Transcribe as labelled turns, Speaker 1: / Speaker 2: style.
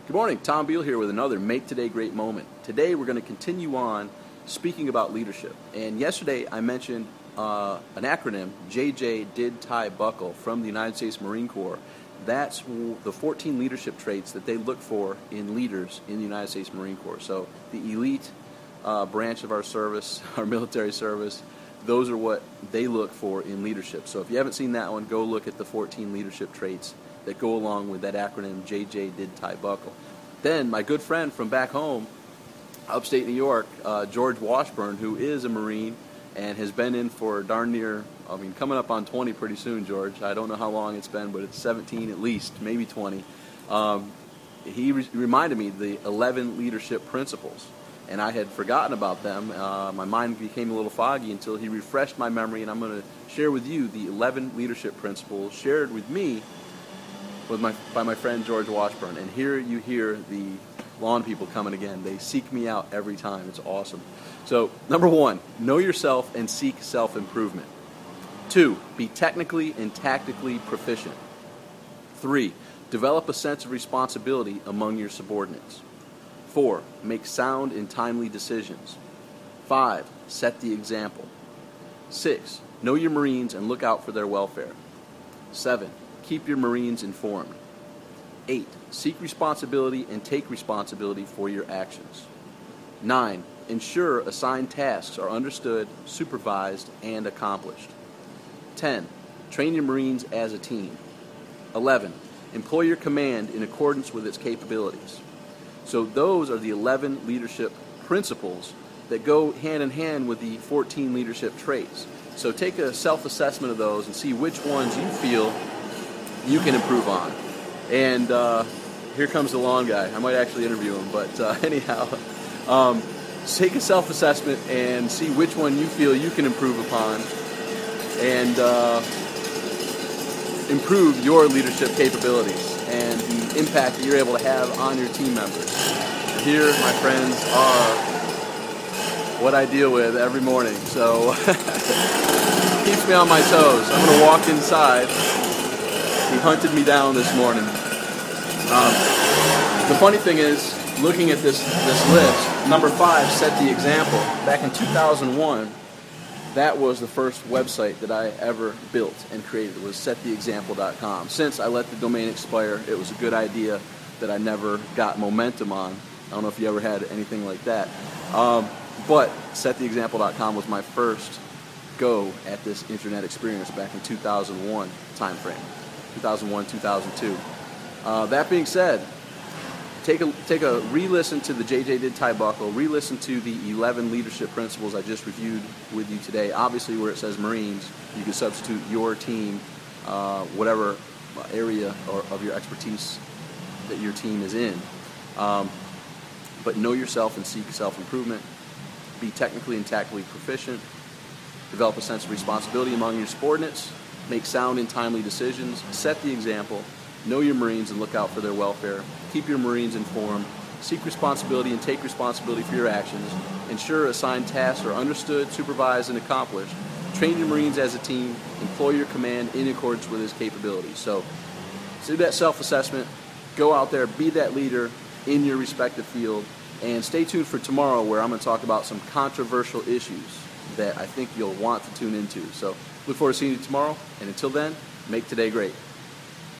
Speaker 1: Good morning, Tom Beal here with another Make Today Great moment. Today we're going to continue on speaking about leadership. And yesterday I mentioned an acronym, JJ Did Tie Buckle, from the United States Marine Corps. That's the 14 leadership traits that they look for in leaders in the United States Marine Corps. So the elite branch of our service, our military service, those are what they look for in leadership. So if you haven't seen that one, go look at the 14 leadership traits that go along with that acronym, JJ Did Tie Buckle. Then my good friend from back home, upstate New York, George Washburn, who is a Marine and has been in for darn near, coming up on 20 pretty soon, George. I don't know how long it's been, but it's 17 at least, maybe 20. He reminded me the 11 leadership principles, and I had forgotten about them. My mind became a little foggy until he refreshed my memory, and I'm going to share with you the 11 leadership principles shared with me by my friend George Washburn. And here you hear the lawn people coming again. They seek me out every time. It's awesome. So, number 1, know yourself and seek self-improvement. 2, be technically and tactically proficient. 3, develop a sense of responsibility among your subordinates. 4, make sound and timely decisions. 5, set the example. 6, know your Marines and look out for their welfare. 7, keep your Marines informed. 8, seek responsibility and take responsibility for your actions. 9, ensure assigned tasks are understood, supervised, and accomplished. 10, train your Marines as a team. 11, employ your command in accordance with its capabilities. So those are the 11 leadership principles that go hand in hand with the 14 leadership traits. So take a self-assessment of those and see which ones you feel you can improve on. And here comes the lawn guy. I might actually interview him, but anyhow, take a self-assessment and see which one you feel you can improve upon and improve your leadership capabilities and the impact that you're able to have on your team members. Here, my friends, are what I deal with every morning, so keeps me on my toes. I'm going to walk inside. He hunted me down this morning. The funny thing is, looking at this list, number 5, set the example. Back in 2001, that was the first website that I ever built and created. It was settheexample.com. Since I let the domain expire, it was a good idea that I never got momentum on. I don't know if you ever had anything like that. But settheexample.com was my first go at this internet experience back in 2001 time frame. 2001, 2002. That being said, take a re-listen to the JJ Did Tie Buckle, re-listen to the 11 leadership principles I just reviewed with you today. Obviously, where it says Marines, you can substitute your team, whatever area of your expertise that your team is in. But know yourself and seek self-improvement. Be technically and tactically proficient. Develop a sense of responsibility among your subordinates. Make sound and timely decisions. Set the example. Know your Marines and look out for their welfare. Keep your Marines informed. Seek responsibility and take responsibility for your actions. Ensure assigned tasks are understood, supervised, and accomplished. Train your Marines as a team. Employ your command in accordance with its capabilities. So do that self-assessment. Go out there, be that leader in your respective field. And stay tuned for tomorrow, where I'm going to talk about some controversial issues that I think you'll want to tune into. So look forward to seeing you tomorrow. And until then, make today great.